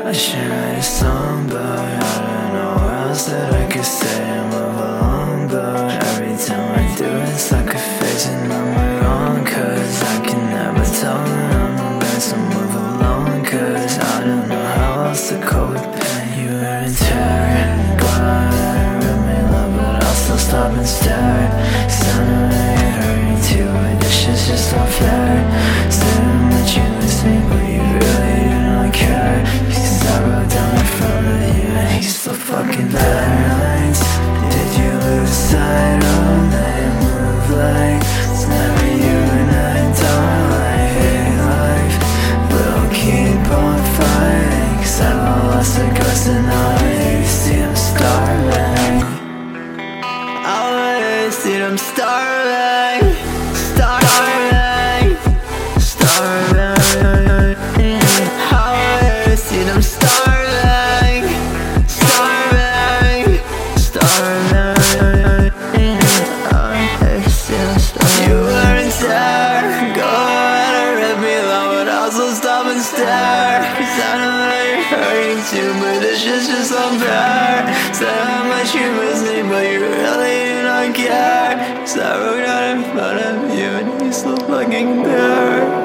I should write a song, but I don't know what else that I could say and move along. But every time I do, it's like a phase and I'm wrong, cause I can never tell when I'm the best. So move along, cause I don't know how else to cope with pain. You were in terror, glad I read me love, but I'll still stop and stare. Sounded like it hurt me too, but this shit's just not fair. Said I'm that you miss me, but you really do not care. Cause I wrote down in front of you and he's still fucking there. Did you lose sight of that move like it's never you and I don't like hate life? We'll keep on fighting, cause I lost the ghost and now I see them starving. I see them starving, starving, starving. I see them starving, starving, starving. I see them starving. You weren't there, go ahead and rip me low, but also stop and stare. Cause I know that you're hurting too, but this shit's just unfair. Said how much you miss me, but you really do not care. Cause I wrote out in front of you and you're still fucking there.